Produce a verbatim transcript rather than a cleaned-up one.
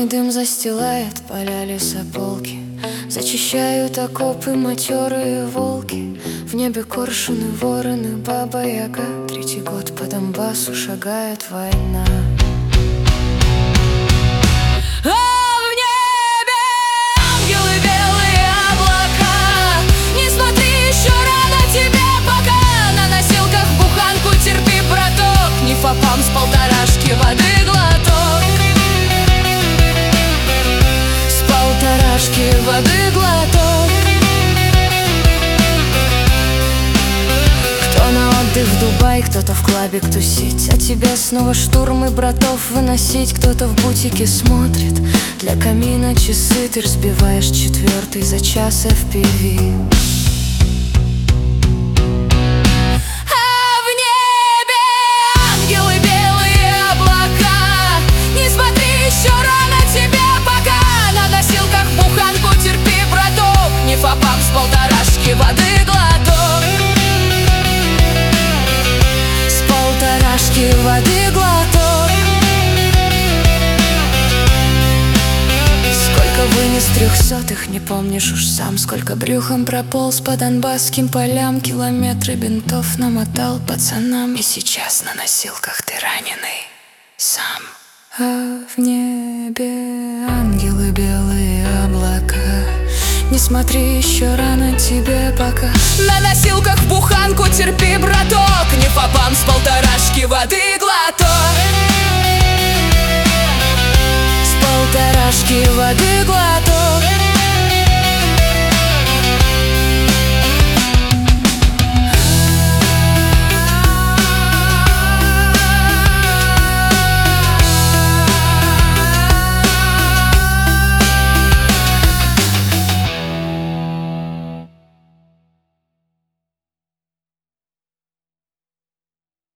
дым застилает поля лесополки, зачищают окопы матерые волки. В небе коршуны, вороны, баба-яга. Третий год по Донбассу шагает война. Фапам с полторашки воды глоток, с полторашки воды глоток. Кто на отдых в Дубай, кто-то в клабик тусить, а тебе снова штурм и братов выносить. Кто-то в бутике смотрит, для камина часы. Ты разбиваешь четвертый за час эф пи ви. Фапам с полторашки воды глоток, с полторашки воды глоток. Сколько вынес трехсотых, не помнишь уж сам. Сколько брюхом прополз по донбасским полям. Километры бинтов намотал пацанам. И сейчас на носилках ты раненый сам. А в небе ангелы, белые облака. Не смотри, еще рано тебе пока. На носилках в буханку терпи, браток. Не фапам с полторашки воды глоток, с полторашки воды глоток.